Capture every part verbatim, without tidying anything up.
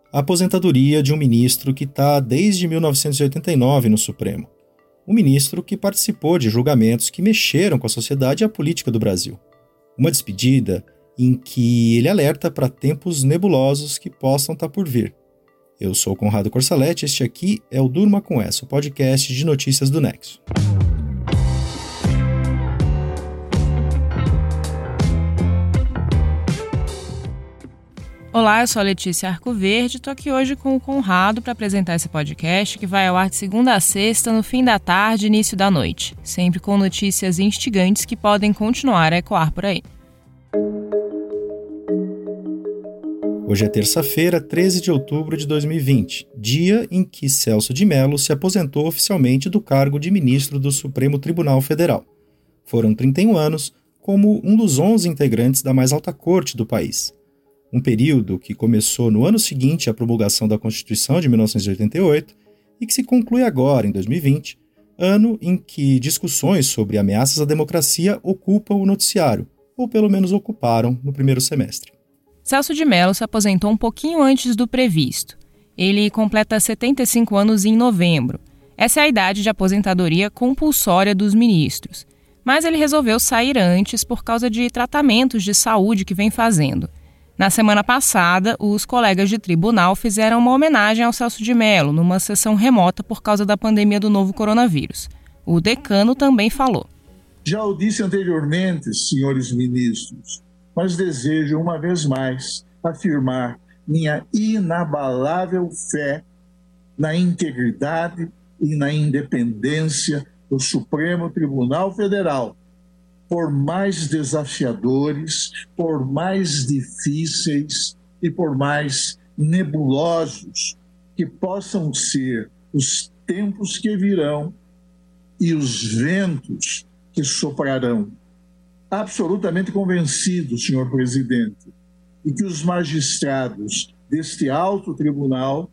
a aposentadoria de um ministro que está desde mil novecentos e oitenta e nove no Supremo. Um ministro que participou de julgamentos que mexeram com a sociedade e a política do Brasil. Uma despedida em que ele alerta para tempos nebulosos que possam estar por vir. Eu sou o Conrado Corsaletti, este aqui é o Durma Com Essa, o podcast de notícias do Nexo. Olá, eu sou a Letícia Arcoverde e estou aqui hoje com o Conrado para apresentar esse podcast que vai ao ar de segunda a sexta, no fim da tarde e início da noite, sempre com notícias instigantes que podem continuar a ecoar por aí. Hoje é terça-feira, treze de outubro de dois mil e vinte, dia em que Celso de Mello se aposentou oficialmente do cargo de ministro do Supremo Tribunal Federal. Foram trinta e um anos como um dos onze integrantes da mais alta corte do país. Um período que começou no ano seguinte à promulgação da Constituição de mil novecentos e oitenta e oito e que se conclui agora, em dois mil e vinte, ano em que discussões sobre ameaças à democracia ocupam o noticiário, ou pelo menos ocuparam no primeiro semestre. Celso de Mello se aposentou um pouquinho antes do previsto. Ele completa setenta e cinco anos em novembro. Essa é a idade de aposentadoria compulsória dos ministros. Mas ele resolveu sair antes por causa de tratamentos de saúde que vem fazendo. Na semana passada, os colegas de tribunal fizeram uma homenagem ao Celso de Mello numa sessão remota por causa da pandemia do novo coronavírus. O decano também falou. Já o disse anteriormente, senhores ministros, mas desejo uma vez mais afirmar minha inabalável fé na integridade e na independência do Supremo Tribunal Federal. Por mais desafiadores, por mais difíceis e por mais nebulosos que possam ser os tempos que virão e os ventos que soprarão. Absolutamente convencido, senhor presidente, de que os magistrados deste alto tribunal,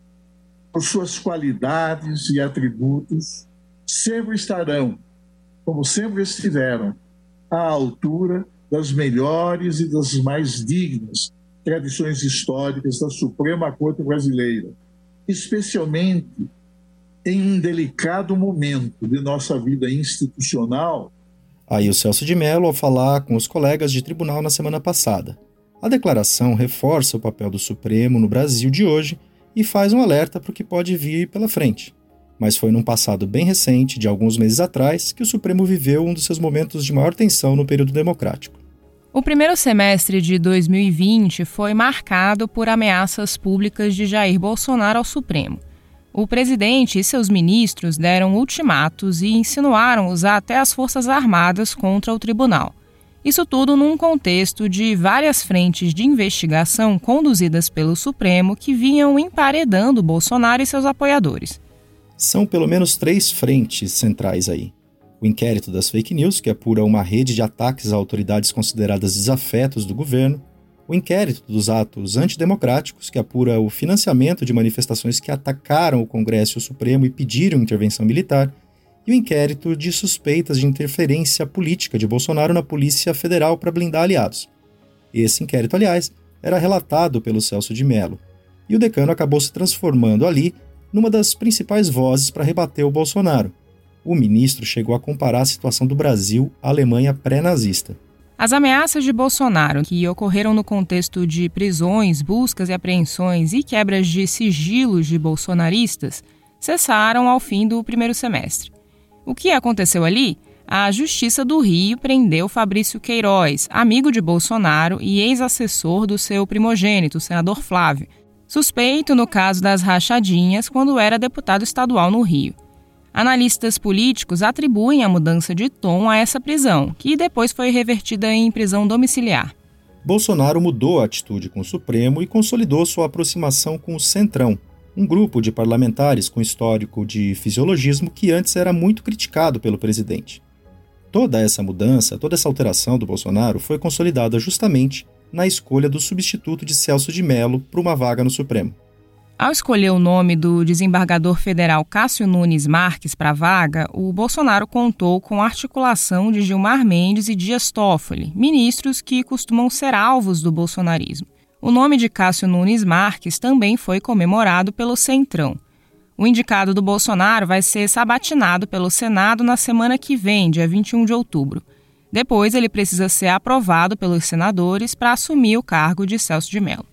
por suas qualidades e atributos, sempre estarão, como sempre estiveram, à altura das melhores e das mais dignas tradições históricas da Suprema Corte Brasileira, especialmente em um delicado momento de nossa vida institucional. Aí o Celso de Mello, ao falar com os colegas de tribunal na semana passada. A declaração reforça o papel do Supremo no Brasil de hoje e faz um alerta para o que pode vir pela frente. Mas foi num passado bem recente, de alguns meses atrás, que o Supremo viveu um dos seus momentos de maior tensão no período democrático. O primeiro semestre de dois mil e vinte foi marcado por ameaças públicas de Jair Bolsonaro ao Supremo. O presidente e seus ministros deram ultimatos e insinuaram usar até as Forças Armadas contra o tribunal. Isso tudo num contexto de várias frentes de investigação conduzidas pelo Supremo que vinham emparedando Bolsonaro e seus apoiadores. São pelo menos três frentes centrais aí. O inquérito das fake news, que apura uma rede de ataques a autoridades consideradas desafetos do governo. O inquérito dos atos antidemocráticos, que apura o financiamento de manifestações que atacaram o Congresso e o Supremo e pediram intervenção militar. E o inquérito de suspeitas de interferência política de Bolsonaro na Polícia Federal para blindar aliados. Esse inquérito, aliás, era relatado pelo Celso de Mello. E o decano acabou se transformando ali numa das principais vozes para rebater o Bolsonaro. O ministro chegou a comparar a situação do Brasil à Alemanha pré-nazista. As ameaças de Bolsonaro, que ocorreram no contexto de prisões, buscas e apreensões e quebras de sigilos de bolsonaristas, cessaram ao fim do primeiro semestre. O que aconteceu ali? A Justiça do Rio prendeu Fabrício Queiroz, amigo de Bolsonaro e ex-assessor do seu primogênito, o senador Flávio, suspeito no caso das rachadinhas quando era deputado estadual no Rio. Analistas políticos atribuem a mudança de tom a essa prisão, que depois foi revertida em prisão domiciliar. Bolsonaro mudou a atitude com o Supremo e consolidou sua aproximação com o Centrão, um grupo de parlamentares com histórico de fisiologismo que antes era muito criticado pelo presidente. Toda essa mudança, toda essa alteração do Bolsonaro foi consolidada justamente na escolha do substituto de Celso de Mello para uma vaga no Supremo. Ao escolher o nome do desembargador federal Cássio Nunes Marques para a vaga, o Bolsonaro contou com a articulação de Gilmar Mendes e Dias Toffoli, ministros que costumam ser alvos do bolsonarismo. O nome de Cássio Nunes Marques também foi comemorado pelo Centrão. O indicado do Bolsonaro vai ser sabatinado pelo Senado na semana que vem, dia vinte e um de outubro. Depois, ele precisa ser aprovado pelos senadores para assumir o cargo de Celso de Mello.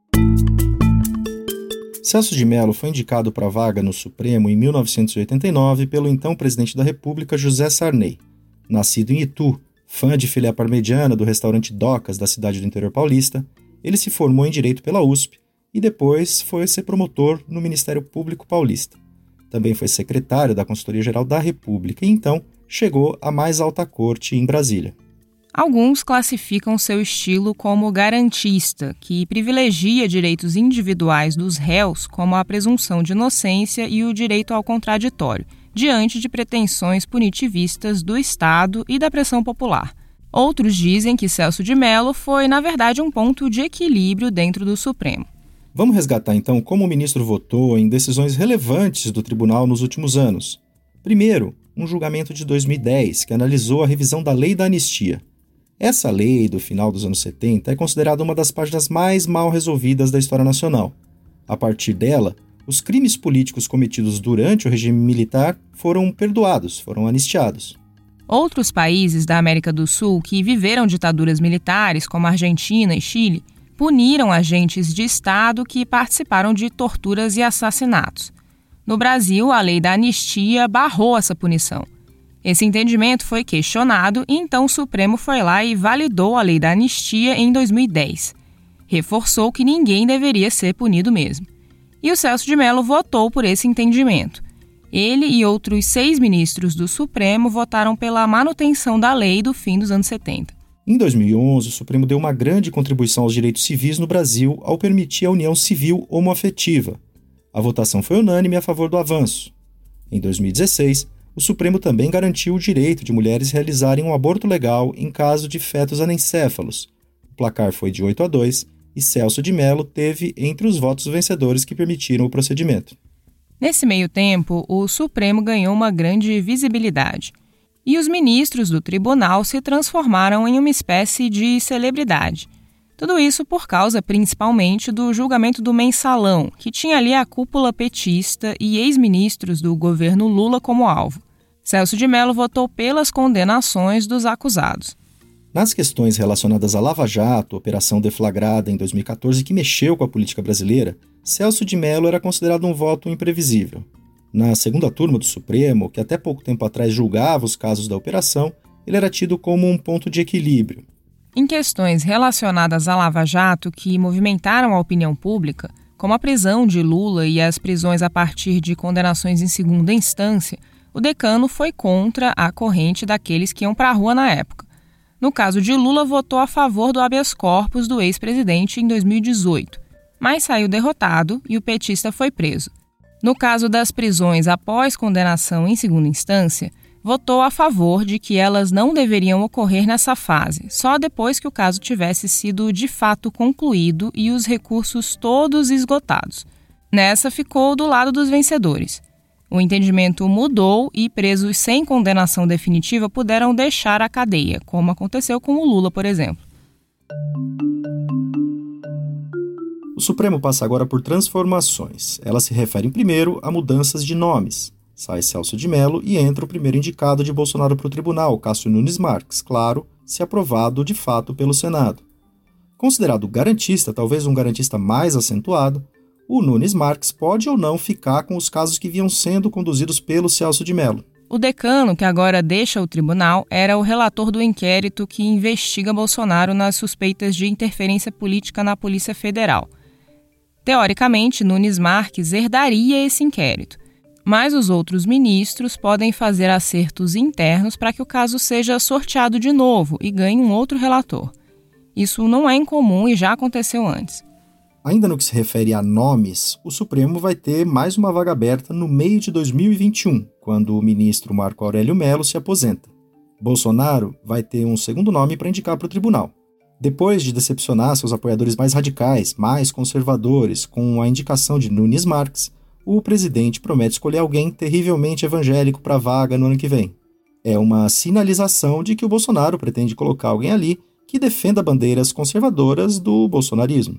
Celso de Mello foi indicado para a vaga no Supremo em mil novecentos e oitenta e nove pelo então presidente da República, José Sarney. Nascido em Itu, fã de filé parmegiana do restaurante Docas da cidade do interior paulista, ele se formou em Direito pela U S P e depois foi ser promotor no Ministério Público Paulista. Também foi secretário da Consultoria-Geral da República e então chegou à mais alta corte em Brasília. Alguns classificam seu estilo como garantista, que privilegia direitos individuais dos réus, como a presunção de inocência e o direito ao contraditório, diante de pretensões punitivistas do Estado e da pressão popular. Outros dizem que Celso de Mello foi, na verdade, um ponto de equilíbrio dentro do Supremo. Vamos resgatar, então, como o ministro votou em decisões relevantes do tribunal nos últimos anos. Primeiro, um julgamento de dois mil e dez que analisou a revisão da Lei da Anistia. Essa lei, do final dos anos setenta, é considerada uma das páginas mais mal resolvidas da história nacional. A partir dela, os crimes políticos cometidos durante o regime militar foram perdoados, foram anistiados. Outros países da América do Sul que viveram ditaduras militares, como Argentina e Chile, puniram agentes de Estado que participaram de torturas e assassinatos. No Brasil, a lei da anistia barrou essa punição. Esse entendimento foi questionado e então o Supremo foi lá e validou a lei da anistia em dois mil e dez. Reforçou que ninguém deveria ser punido mesmo. E o Celso de Mello votou por esse entendimento. Ele e outros seis ministros do Supremo votaram pela manutenção da lei do fim dos anos setenta. Em dois mil e onze, o Supremo deu uma grande contribuição aos direitos civis no Brasil ao permitir a união civil homoafetiva. A votação foi unânime a favor do avanço. Em dois mil e dezesseis, o Supremo também garantiu o direito de mulheres realizarem um aborto legal em caso de fetos anencéfalos. O placar foi de oito a dois e Celso de Mello teve entre os votos vencedores que permitiram o procedimento. Nesse meio tempo, o Supremo ganhou uma grande visibilidade. E os ministros do tribunal se transformaram em uma espécie de celebridade. Tudo isso por causa, principalmente, do julgamento do Mensalão, que tinha ali a cúpula petista e ex-ministros do governo Lula como alvo. Celso de Mello votou pelas condenações dos acusados. Nas questões relacionadas à Lava Jato, operação deflagrada em dois mil e catorze que mexeu com a política brasileira, Celso de Mello era considerado um voto imprevisível. Na segunda turma do Supremo, que até pouco tempo atrás julgava os casos da operação, ele era tido como um ponto de equilíbrio. Em questões relacionadas à Lava Jato que movimentaram a opinião pública, como a prisão de Lula e as prisões a partir de condenações em segunda instância, o decano foi contra a corrente daqueles que iam para a rua na época. No caso de Lula, votou a favor do habeas corpus do ex-presidente em dois mil e dezoito, mas saiu derrotado e o petista foi preso. No caso das prisões após condenação em segunda instância, votou a favor de que elas não deveriam ocorrer nessa fase, só depois que o caso tivesse sido de fato concluído e os recursos todos esgotados. Nessa, ficou do lado dos vencedores. O entendimento mudou e presos sem condenação definitiva puderam deixar a cadeia, como aconteceu com o Lula, por exemplo. O Supremo passa agora por transformações. Elas se referem primeiro a mudanças de nomes. Sai Celso de Mello e entra o primeiro indicado de Bolsonaro para o tribunal, Cássio Nunes Marques, claro, se aprovado de fato pelo Senado. Considerado garantista, talvez um garantista mais acentuado, o Nunes Marques pode ou não ficar com os casos que vinham sendo conduzidos pelo Celso de Mello. O decano, que agora deixa o tribunal, era o relator do inquérito que investiga Bolsonaro nas suspeitas de interferência política na Polícia Federal. Teoricamente, Nunes Marques herdaria esse inquérito, mas os outros ministros podem fazer acertos internos para que o caso seja sorteado de novo e ganhe um outro relator. Isso não é incomum e já aconteceu antes. Ainda no que se refere a nomes, o Supremo vai ter mais uma vaga aberta no meio de dois mil e vinte e um, quando o ministro Marco Aurélio Mello se aposenta. Bolsonaro vai ter um segundo nome para indicar para o tribunal. Depois de decepcionar seus apoiadores mais radicais, mais conservadores, com a indicação de Nunes Marques, o presidente promete escolher alguém terrivelmente evangélico para a vaga no ano que vem. É uma sinalização de que o Bolsonaro pretende colocar alguém ali que defenda bandeiras conservadoras do bolsonarismo.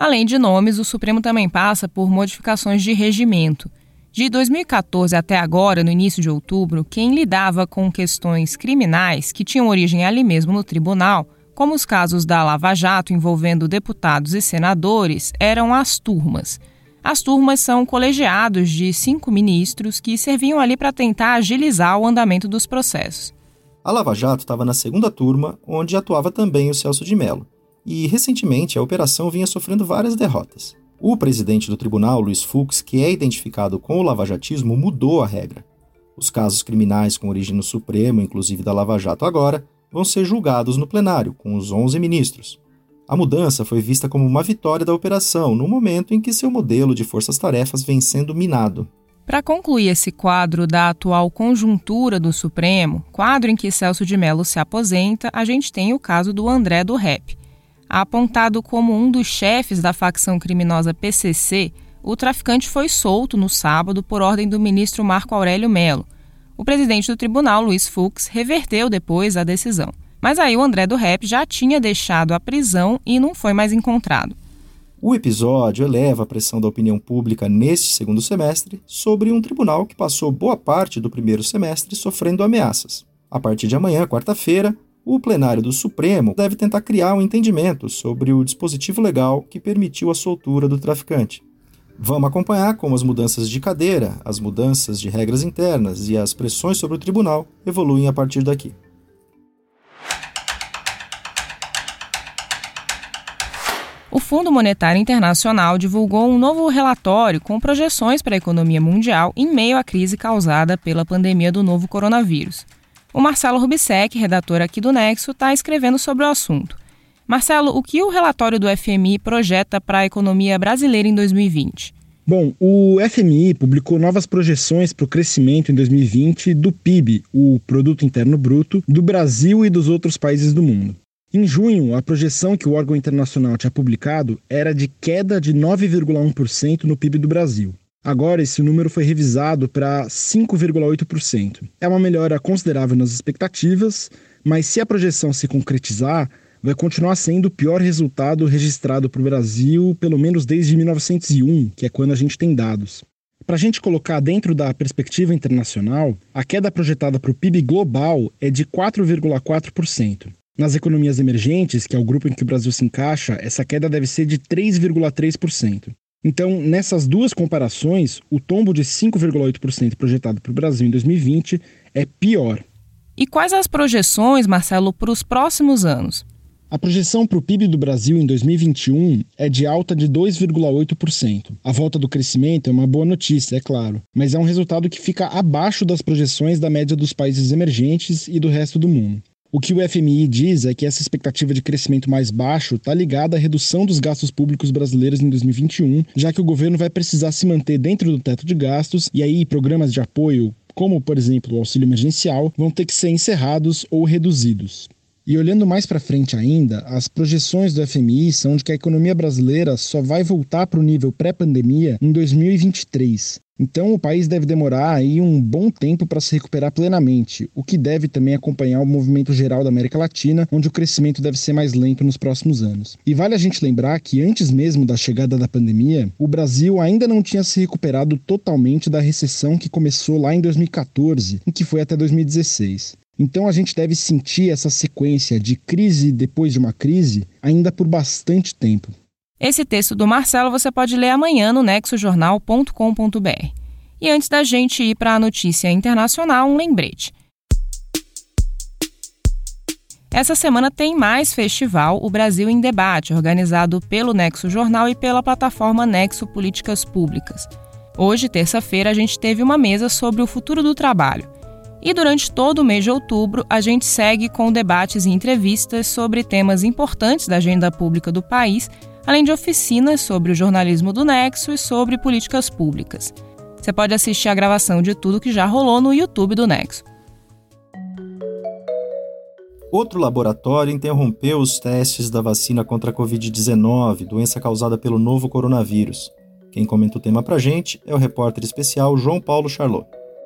Além de nomes, o Supremo também passa por modificações de regimento. De dois mil e quatorze até agora, no início de outubro, quem lidava com questões criminais que tinham origem ali mesmo no tribunal, como os casos da Lava Jato envolvendo deputados e senadores, eram as turmas. As turmas são colegiados de cinco ministros que serviam ali para tentar agilizar o andamento dos processos. A Lava Jato estava na segunda turma, onde atuava também o Celso de Mello. E, recentemente, a operação vinha sofrendo várias derrotas. O presidente do tribunal, Luiz Fux, que é identificado com o lavajatismo, mudou a regra. Os casos criminais com origem no Supremo, inclusive da Lava Jato agora, vão ser julgados no plenário, com os onze ministros. A mudança foi vista como uma vitória da operação, no momento em que seu modelo de forças-tarefas vem sendo minado. Para concluir esse quadro da atual conjuntura do Supremo, quadro em que Celso de Mello se aposenta, a gente tem o caso do André do Rep. Apontado como um dos chefes da facção criminosa P C C, o traficante foi solto no sábado por ordem do ministro Marco Aurélio Mello. O presidente do tribunal, Luiz Fux, reverteu depois a decisão. Mas aí o André do Rep já tinha deixado a prisão e não foi mais encontrado. O episódio eleva a pressão da opinião pública neste segundo semestre sobre um tribunal que passou boa parte do primeiro semestre sofrendo ameaças. A partir de amanhã, quarta-feira, o plenário do Supremo deve tentar criar um entendimento sobre o dispositivo legal que permitiu a soltura do traficante. Vamos acompanhar como as mudanças de cadeira, as mudanças de regras internas e as pressões sobre o tribunal evoluem a partir daqui. O Fundo Monetário Internacional divulgou um novo relatório com projeções para a economia mundial em meio à crise causada pela pandemia do novo coronavírus. O Marcelo Rubissec, redator aqui do Nexo, está escrevendo sobre o assunto. Marcelo, o que o relatório do F M I projeta para a economia brasileira em dois mil e vinte? Bom, o F M I publicou novas projeções para o crescimento em dois mil e vinte do P I B, o Produto Interno Bruto, do Brasil e dos outros países do mundo. Em junho, a projeção que o órgão internacional tinha publicado era de queda de nove vírgula um por cento no P I B do Brasil. Agora, esse número foi revisado para cinco vírgula oito por cento. É uma melhora considerável nas expectativas, mas se a projeção se concretizar, vai continuar sendo o pior resultado registrado para o Brasil, pelo menos desde mil novecentos e um, que é quando a gente tem dados. Para a gente colocar dentro da perspectiva internacional, a queda projetada para o P I B global é de quatro vírgula quatro por cento. Nas economias emergentes, que é o grupo em que o Brasil se encaixa, essa queda deve ser de três vírgula três por cento. Então, nessas duas comparações, o tombo de cinco vírgula oito por cento projetado para o Brasil em dois mil e vinte é pior. E quais as projeções, Marcelo, para os próximos anos? A projeção para o P I B do Brasil em dois mil e vinte e um é de alta de dois vírgula oito por cento. A volta do crescimento é uma boa notícia, é claro, mas é um resultado que fica abaixo das projeções da média dos países emergentes e do resto do mundo. O que o F M I diz é que essa expectativa de crescimento mais baixo está ligada à redução dos gastos públicos brasileiros em dois mil e vinte e um, já que o governo vai precisar se manter dentro do teto de gastos e aí programas de apoio, como por exemplo o auxílio emergencial, vão ter que ser encerrados ou reduzidos. E olhando mais para frente ainda, as projeções do F M I são de que a economia brasileira só vai voltar para o nível pré-pandemia em dois mil e vinte e três. Então o país deve demorar aí um bom tempo para se recuperar plenamente, o que deve também acompanhar o movimento geral da América Latina, onde o crescimento deve ser mais lento nos próximos anos. E vale a gente lembrar que antes mesmo da chegada da pandemia, o Brasil ainda não tinha se recuperado totalmente da recessão que começou lá em dois mil e quatorze, e que foi até dois mil e dezesseis. Então a gente deve sentir essa sequência de crise depois de uma crise ainda por bastante tempo. Esse texto do Marcelo você pode ler amanhã no nexo jornal ponto com ponto b r. E antes da gente ir para a notícia internacional, um lembrete. Essa semana tem mais festival O Brasil em Debate, organizado pelo Nexo Jornal e pela plataforma Nexo Políticas Públicas. Hoje, terça-feira, a gente teve uma mesa sobre o futuro do trabalho. E durante todo o mês de outubro, a gente segue com debates e entrevistas sobre temas importantes da agenda pública do país, além de oficinas sobre o jornalismo do Nexo e sobre políticas públicas. Você pode assistir a gravação de tudo que já rolou no YouTube do Nexo. Outro laboratório interrompeu os testes da vacina contra a covid dezenove, doença causada pelo novo coronavírus. Quem comenta o tema pra gente é o repórter especial João Paulo Charlot.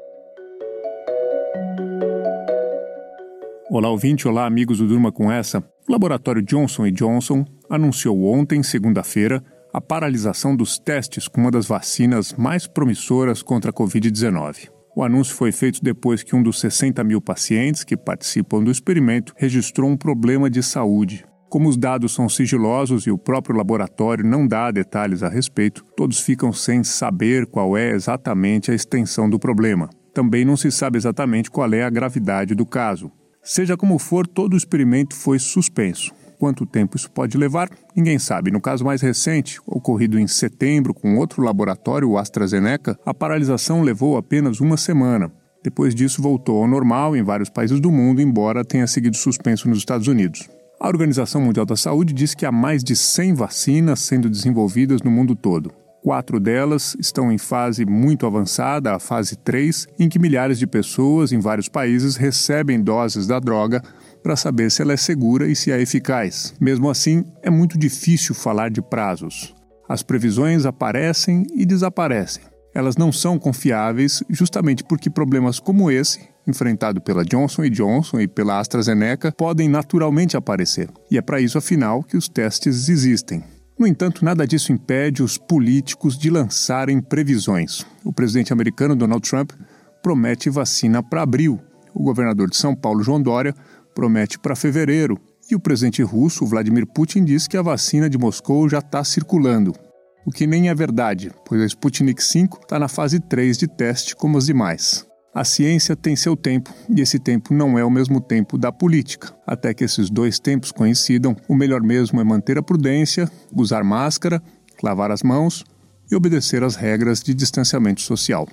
Olá, ouvinte. Olá, amigos do Durma Com Essa. O laboratório Johnson e Johnson anunciou ontem, segunda-feira, a paralisação dos testes com uma das vacinas mais promissoras contra a covid dezenove. O anúncio foi feito depois que um dos sessenta mil pacientes que participam do experimento registrou um problema de saúde. Como os dados são sigilosos e o próprio laboratório não dá detalhes a respeito, todos ficam sem saber qual é exatamente a extensão do problema. Também não se sabe exatamente qual é a gravidade do caso. Seja como for, todo o experimento foi suspenso. Quanto tempo isso pode levar, ninguém sabe. No caso mais recente, ocorrido em setembro com outro laboratório, o AstraZeneca, a paralisação levou apenas uma semana. Depois disso voltou ao normal em vários países do mundo, embora tenha seguido suspenso nos Estados Unidos. A Organização Mundial da Saúde diz que há mais de cem vacinas sendo desenvolvidas no mundo todo. Quatro delas estão em fase muito avançada, a fase três, em que milhares de pessoas em vários países recebem doses da droga para saber se ela é segura e se é eficaz. Mesmo assim, é muito difícil falar de prazos. As previsões aparecem e desaparecem. Elas não são confiáveis justamente porque problemas como esse, enfrentado pela Johnson and Johnson e pela AstraZeneca, podem naturalmente aparecer. E é para isso, afinal, que os testes existem. No entanto, nada disso impede os políticos de lançarem previsões. O presidente americano Donald Trump promete vacina para abril. O governador de São Paulo, João Dória, promete para fevereiro. E o presidente russo, Vladimir Putin, diz que a vacina de Moscou já está circulando. O que nem é verdade, pois a Sputnik cinco está na fase três de teste como as demais. A ciência tem seu tempo, e esse tempo não é o mesmo tempo da política. Até que esses dois tempos coincidam, o melhor mesmo é manter a prudência, usar máscara, lavar as mãos e obedecer às regras de distanciamento social.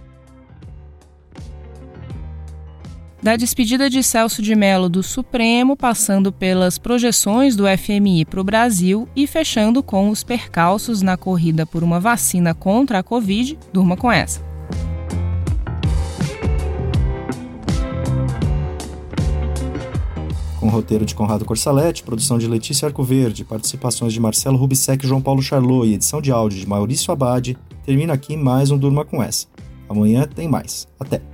Da despedida de Celso de Mello do Supremo, passando pelas projeções do F M I para o Brasil e fechando com os percalços na corrida por uma vacina contra a Covid, durma com essa. Com roteiro de Conrado Corsaletti, produção de Letícia Arcoverde, participações de Marcelo Rubissec e João Paulo Charlot e edição de áudio de Maurício Abad, termina aqui mais um Durma com essa. Amanhã tem mais. Até!